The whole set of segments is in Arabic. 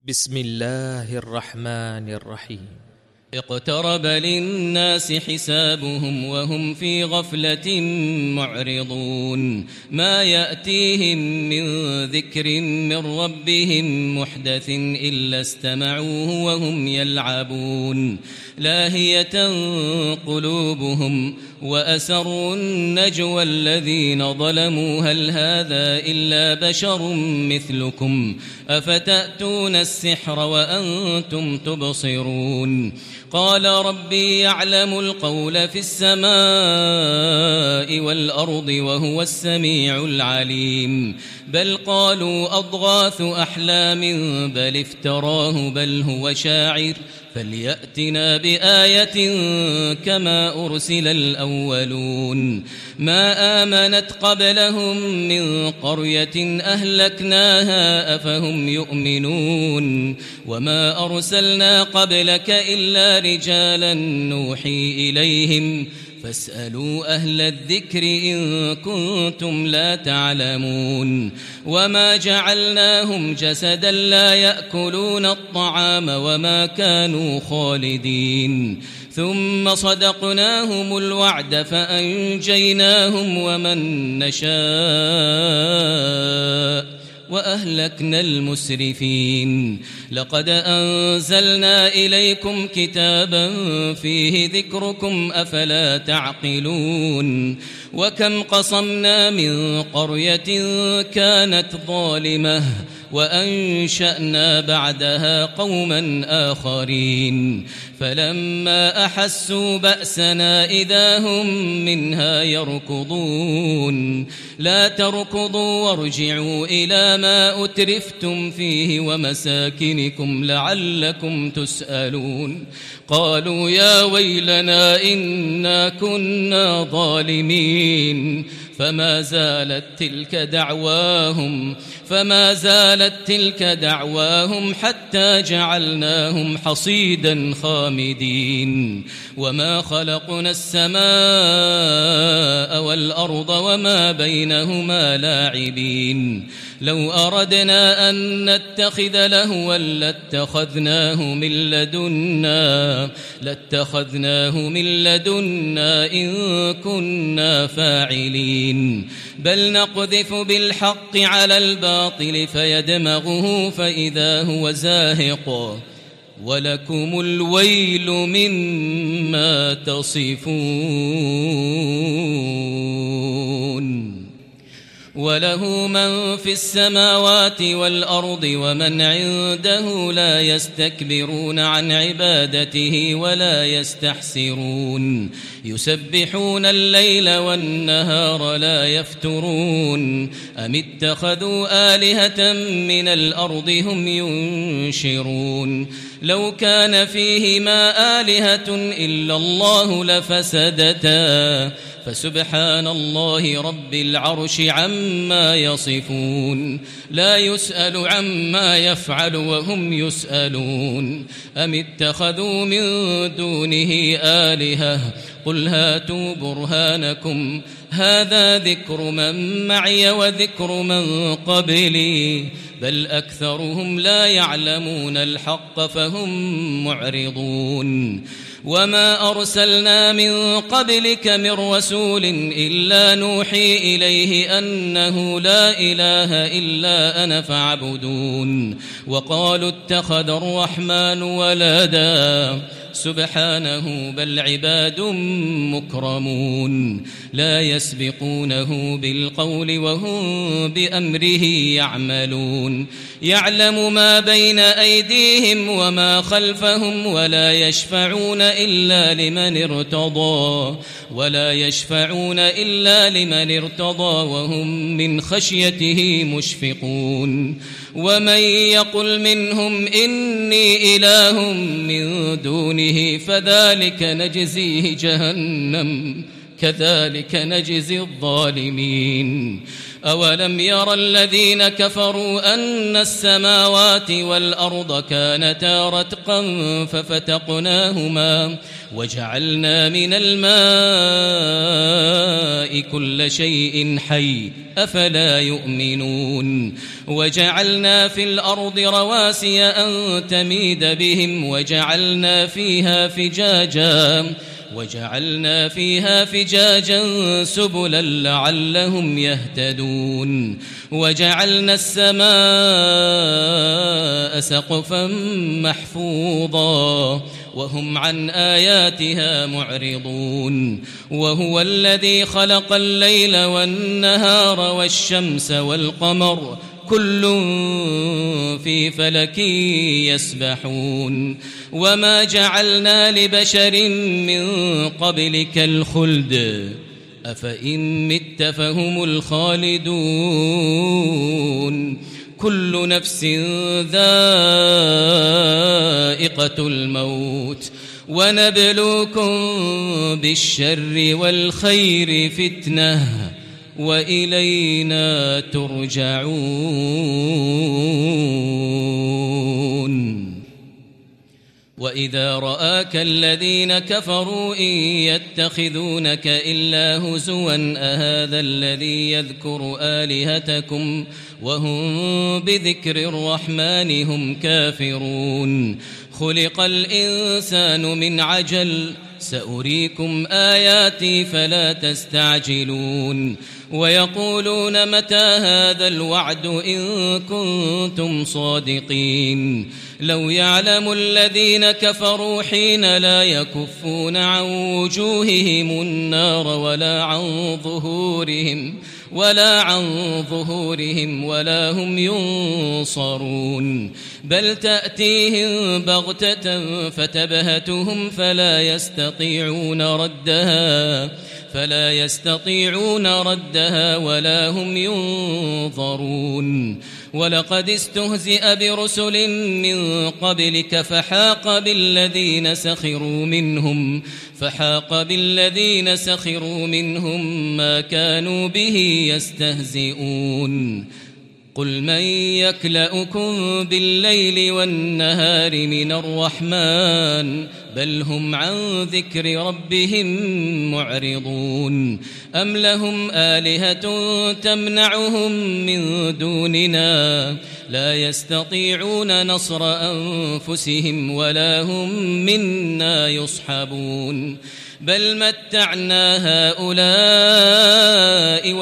بسم الله الرحمن الرحيم. اقترب للناس حسابهم وهم في غفلة معرضون ما يأتيهم من ذكر من ربهم محدث إلا استمعوه وهم يلعبون لاهية قلوبهم وأسروا النجوى الذين ظلموا هل هذا إلا بشر مثلكم أفتأتون السحر وأنتم تبصرون قال ربي يعلم القول في السماء والأرض وهو السميع العليم بل قالوا أضغاث أحلام بل افتراه بل هو شاعر فليأتنا بآية كما أرسل الأولون ما آمنت قبلهم من قرية أهلكناها أفهم يؤمنون وما أرسلنا قبلك إلا رجالا نوحي إليهم فاسألوا أهل الذكر إن كنتم لا تعلمون وما جعلناهم جسدا لا يأكلون الطعام وما كانوا خالدين ثم صدقناهم الوعد فأنجيناهم ومن نشاء وأهلكنا المسرفين لقد أنزلنا إليكم كتابا فيه ذكركم أفلا تعقلون وكم قصمنا من قرية كانت ظالمة وأنشأنا بعدها قوما آخرين فلما أحسوا بأسنا إذا هم منها يركضون لا تركضوا وارجعوا إلى ما أترفتم فيه ومساكنكم لعلكم تسألون قالوا يا ويلنا إنا كنا ظالمين فما زالت تلك دعواهم حتى جعلناهم حصيدا خامدين وما خلقنا السماء والأرض وما بينهما لاعبين لو أردنا أن نتخذ لهوا لاتخذناه من لدنا إن كنا فاعلين بل نقذف بالحق على الباطل فيدمغه فإذا هو زاهق ولكم الويل مما تصفون وله من في السماوات والأرض ومن عنده لا يستكبرون عن عبادته ولا يستحسرون يسبحون الليل والنهار لا يفترون أم اتخذوا آلهة من الأرض هم ينشرون لو كان فيهما آلهة إلا الله لفسدتا فسبحان الله رب العرش عما يصفون لا يسأل عما يفعل وهم يسألون أم اتخذوا من دونه آلهة قل هاتوا برهانكم هذا ذكر من معي وذكر من قبلي بل أكثرهم لا يعلمون الحق فهم معرضون وما أرسلنا من قبلك من رسول إلا نوحي إليه أنه لا إله إلا أنا فاعبدون وقالوا اتخذ الرحمن ولدا سبحانه بل عباد مكرمون لا يسبقونه بالقول وهم بأمره يعملون يعلم ما بين أيديهم وما خلفهم ولا يشفعون إلا لمن ارتضى وهم من خشيته مشفقون ومن يقل منهم إني إله من دونه فذلك نجزيه جهنم كذلك نجزي الظالمين أولم ير الذين كفروا أن السماوات والأرض كانتا رتقا ففتقناهما وجعلنا من الماء كل شيء حي أفلا يؤمنون وجعلنا في الأرض رواسي أن تميد بهم وجعلنا فيها فجاجا سبلا لعلهم يهتدون وجعلنا السماء سقفا محفوظا وهم عن آياتها معرضون وهو الذي خلق الليل والنهار والشمس والقمر كل في فلك يسبحون وما جعلنا لبشر من قبلك الخلد أفإن مت فهم الخالدون كل نفس ذائقة الموت ونبلوكم بالشر والخير فتنة وإلينا ترجعون وإذا رآك الذين كفروا إن يتخذونك إلا هزوا أهذا الذي يذكر آلهتكم وهم بذكر الرحمن هم كافرون خلق الإنسان من عجل سأريكم آياتي فلا تستعجلون ويقولون متى هذا الوعد إن كنتم صادقين لو يعلم الذين كفروا حين لا يكفون عن وجوههم النار ولا عن ظهورهم ولا هم ينصرون بل تأتيهم بغتة فتبهتهم فلا يستطيعون ردها ولا هم ينظرون ولقد استهزئ برسل من قبلك فحاق بالذين سخروا منهم ما كانوا به يستهزئون قل من يكلؤكم بالليل والنهار من الرحمن بل هم عن ذكر ربهم معرضون أم لهم آلهة تمنعهم من دوننا لا يستطيعون نصر أنفسهم ولا هم منا يصحبون بل متعنا هؤلاء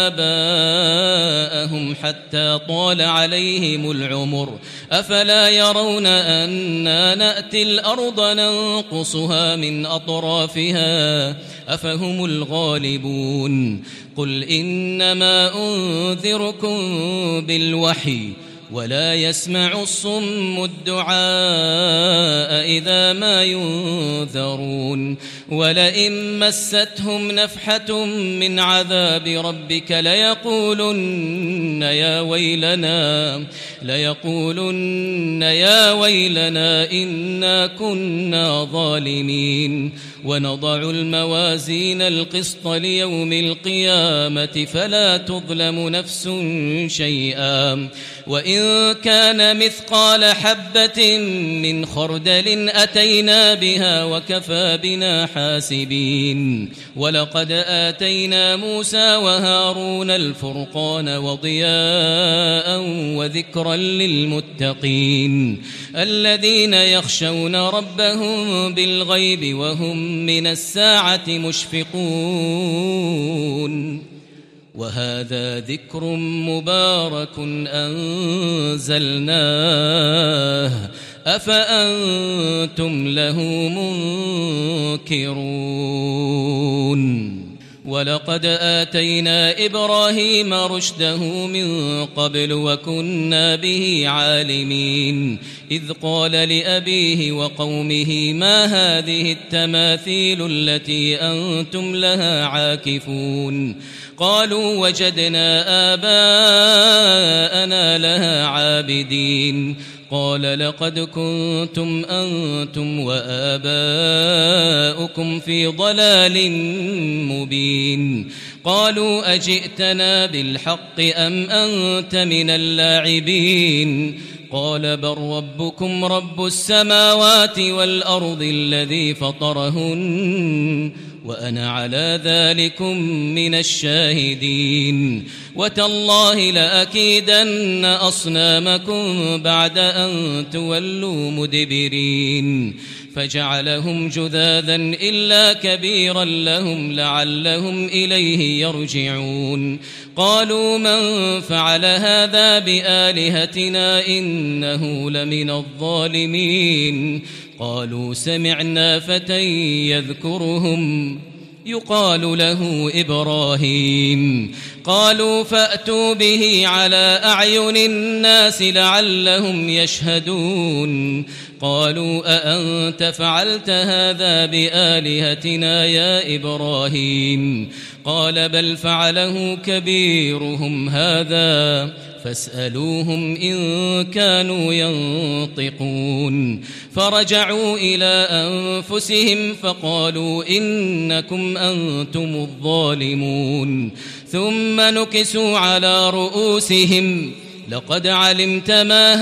وآباءهم حتى طال عليهم العمر أفلا يرون أنا نأتي الأرض ننقصها من أطرافها أفهم الغالبون قل إنما أنذركم بالوحي ولا يسمع الصم الدعاء إذا ما ينذرون ولئن مستهم نفحة من عذاب ربك ليقولن يا ويلنا إنا كنا ظالمين ونضع الموازين القسط ليوم القيامة فلا تظلم نفس شيئا وإن كان مثقال حبة من خردل أتينا بها وكفى بنا حاسبين ولقد آتينا موسى وهارون الفرقان وضياء وذكرا للمتقين الذين يخشون ربهم بالغيب وهم من الساعة مشفقون وهذا ذكر مبارك أنزلناه أفأنتم له منكرون ولقد آتينا إبراهيم رشده من قبل وكنا به عالمين إذ قال لأبيه وقومه ما هذه التماثيل التي أنتم لها عاكفون قالوا وجدنا آباءنا لها عابدين قال لقد كنتم أنتم وآباؤكم في ضلال مبين قالوا أجئتنا بالحق أم أنت من اللاعبين قال بل ربكم رب السماوات والأرض الذي فطرهن وأنا على ذلكم من الشاهدين وتالله لأكيدن أصنامكم بعد أن تولوا مدبرين فجعلهم جذاذا إلا كبيرا لهم لعلهم إليه يرجعون قالوا من فعل هذا بآلهتنا إنه لمن الظالمين قالوا سمعنا فتى يذكرهم يقال له إبراهيم قالوا فأتوا به على أعين الناس لعلهم يشهدون قالوا أأنت فعلت هذا بآلهتنا يا إبراهيم قال بل فعله كبيرهم هذا فاسألوهم إن كانوا ينطقون فرجعوا إلى أنفسهم فقالوا إنكم أنتم الظالمون ثم نكسوا على رؤوسهم لقد علمت ما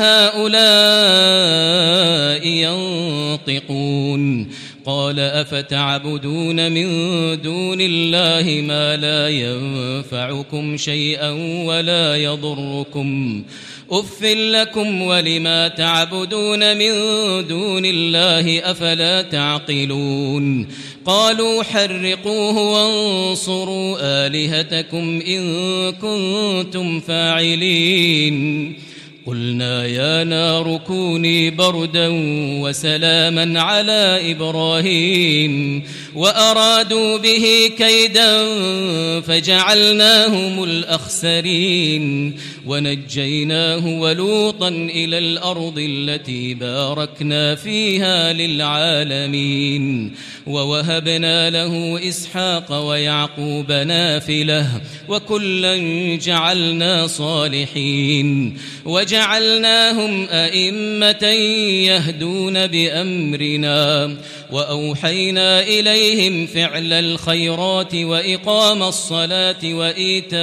هؤلاء ينطقون قال أفتعبدون من دون الله ما لا ينفعكم شيئا ولا يضركم أف لكم ولما تعبدون من دون الله أفلا تعقلون قالوا حرقوه وانصروا آلهتكم إن كنتم فاعلين قلنا يا نار كوني بردا وسلاما على إبراهيم وأرادوا به كيدا فجعلناهم الأخسرين ونجيناه ولوطا إلى الأرض التي باركنا فيها للعالمين ووهبنا له إسحاق ويعقوب نافلة وكلا جعلنا صالحين وجعلناهم أئمة يهدون بأمرنا وأوحينا إليهم فعل الخيرات وإقام الصلاة وإيتاء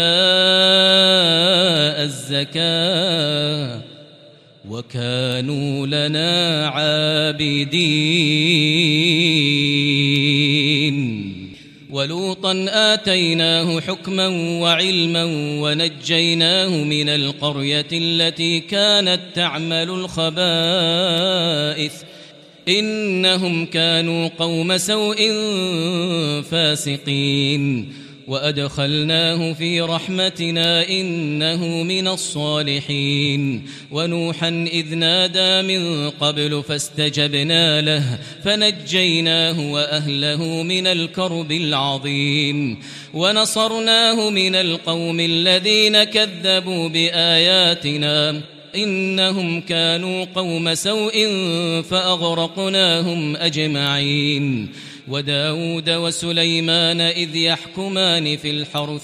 الزكاة وكانوا لنا عابدين ولوطا آتيناه حكما وعلما ونجيناه من القرية التي كانت تعمل الخبائث إنهم كانوا قوم سوء فاسقين وأدخلناه في رحمتنا إنه من الصالحين ونوحا إذ نادى من قبل فاستجبنا له فنجيناه وأهله من الكرب العظيم ونصرناه من القوم الذين كذبوا بآياتنا إنهم كانوا قوم سوء فأغرقناهم أجمعين وداود وسليمان إذ يحكمان في الحرث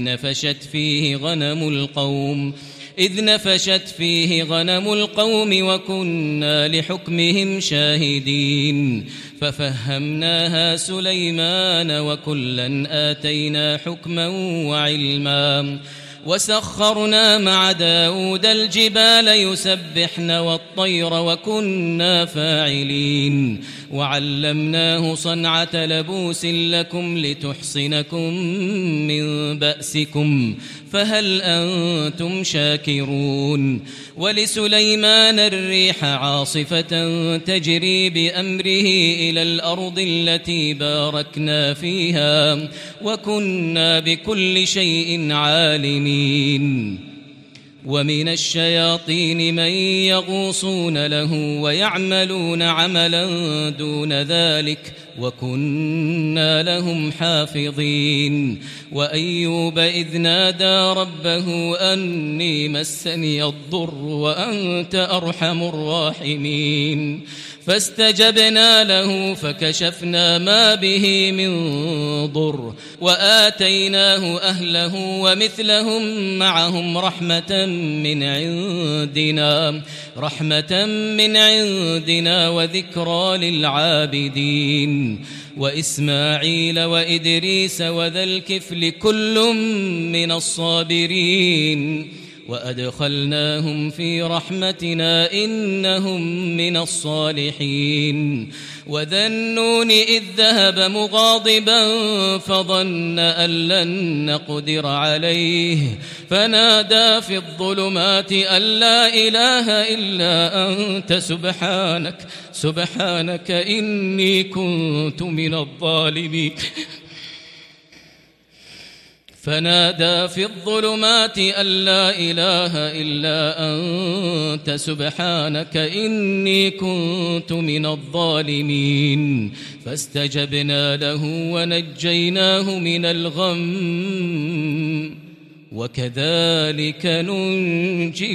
إذ نفشت فيه غنم القوم وكنا لحكمهم شاهدين ففهمناها سليمان وكلا آتينا حكما وعلما وسخرنا مع داود الجبال يسبحن والطير وكنا فاعلين وعلمناه صنعة لبوس لكم لتحصنكم من بأسكم فهل أنتم شاكرون ولسليمان الريح عاصفة تجري بأمره إلى الأرض التي باركنا فيها وكنا بكل شيء عالمين ومن الشياطين من يغوصون له ويعملون عملا دون ذلك وكنا لهم حافظين وأيوب إذ نادى ربه أني مسني الضر وأنت أرحم الراحمين فاستجبنا له فكشفنا ما به من ضر وآتيناه أهله ومثلهم معهم رحمة من عندنا رحمة من عندنا وذكرى للعابدين وإسماعيل وإدريس وذا الكفل كل من الصابرين وأدخلناهم في رحمتنا إنهم من الصالحين وذا النون إذ ذهب مغاضبا فظن أن لن نقدر عليه فنادى في الظلمات أن لا إله إلا أنت سبحانك إني كنت من الظالمين فنادى في الظلمات أن لا إله إلا أنت سبحانك إني كنت من الظالمين فاستجبنا له ونجيناه من الغم وكذلك ننجي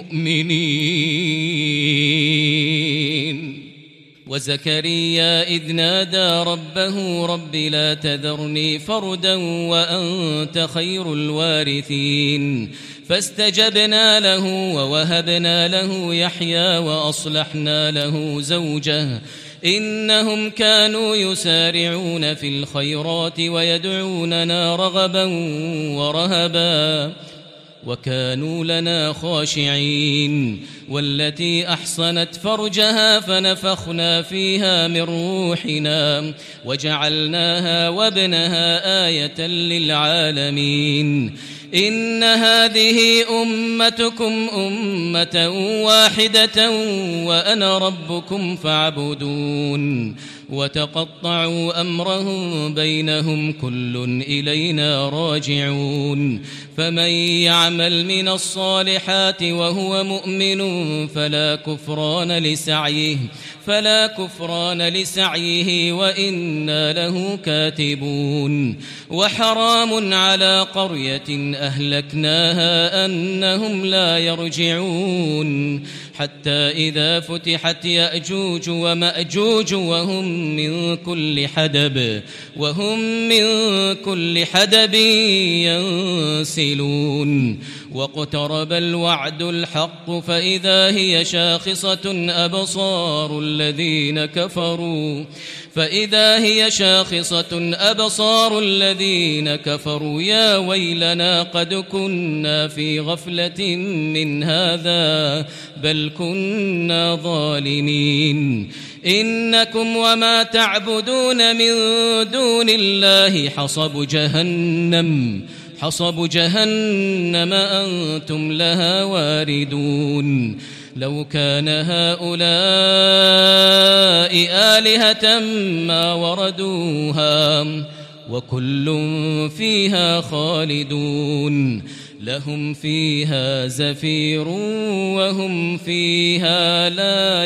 المؤمنين وزكريا إذ نادى ربه رب لا تذرني فردا وأنت خير الوارثين فاستجبنا له ووهبنا له يحيى وأصلحنا له زوجه إنهم كانوا يسارعون في الخيرات ويدعوننا رغبا ورهبا وكانوا لنا خاشعين والتي أحصنت فرجها فنفخنا فيها من روحنا وجعلناها وابنها آية للعالمين إن هذه أمتكم أمة واحدة وأنا ربكم فاعبدون وتقطعوا أمرهم بينهم كل إلينا راجعون فمن يعمل من الصالحات وهو مؤمن فلا كفران لسعيه وإنا له كاتبون وحرام على قرية أهلكناها أنهم لا يرجعون حتى إذا فتحت يأجوج ومأجوج وهم من كل حدب ينسلون واقترب الوعد الحق فإذا هي شاخصة أبصار الذين كفروا يا ويلنا قد كنا في غفلة من هذا بل كنا ظالمين إنكم وما تعبدون من دون الله حصب جهنم أنتم لها واردون لو كان هؤلاء آلهة ما وردوها وكل فيها خالدون لهم فيها زفير وهم فيها لا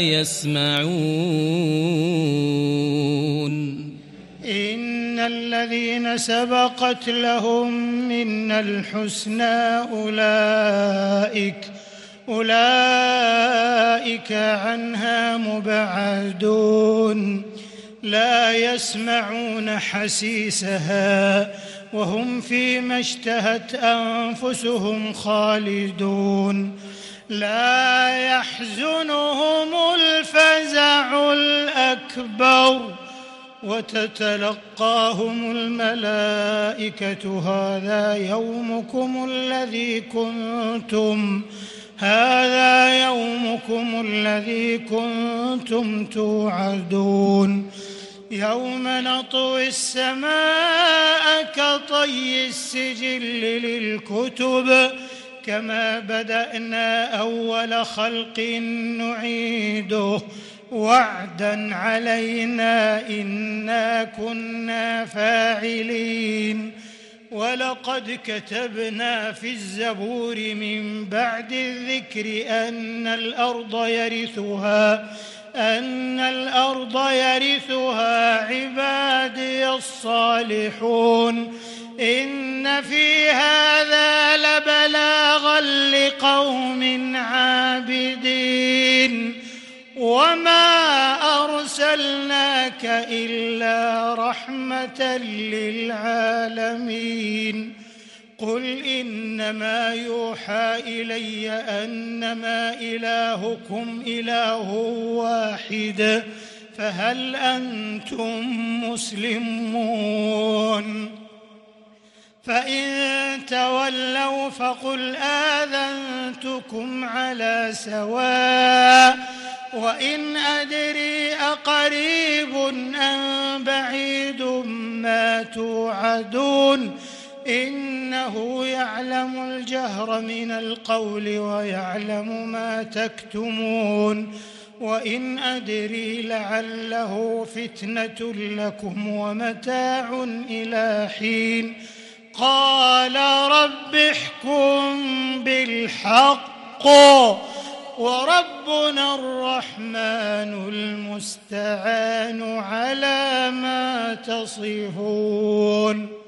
يسمعون إن الذين سبقت لهم منا الحسنى أولئك عنها مبعدون لا يسمعون حسيسها وهم فيما اشتهت أنفسهم خالدون لا يحزنهم الفزع الأكبر وتتلقاهم الملائكة هذا يومكم الذي كنتم توعدون يوم نطوي السماء كطي السجل للكتب كما بدأنا أول خلق نعيده وعدا علينا إنا كنا فاعلين ولقد كتبنا في الزبور من بعد الذكر أن الأرض يرثها عبادي الصالحون إن في هذا لبلاغا لقوم عابدين وما أرسلناك إلا رحمة للعالمين قل إنما يوحى إلي أنما إلهكم إله واحد فهل أنتم مسلمون فإن تولوا فقل آذنتكم على سواء وإن أدري أقريب أم بعيد ما توعدون إنه يعلم الجهر من القول ويعلم ما تكتمون وإن أدري لعله فتنة لكم ومتاع إلى حين قال رب احكم بالحق وربنا الرحمن المستعان على ما تصفون.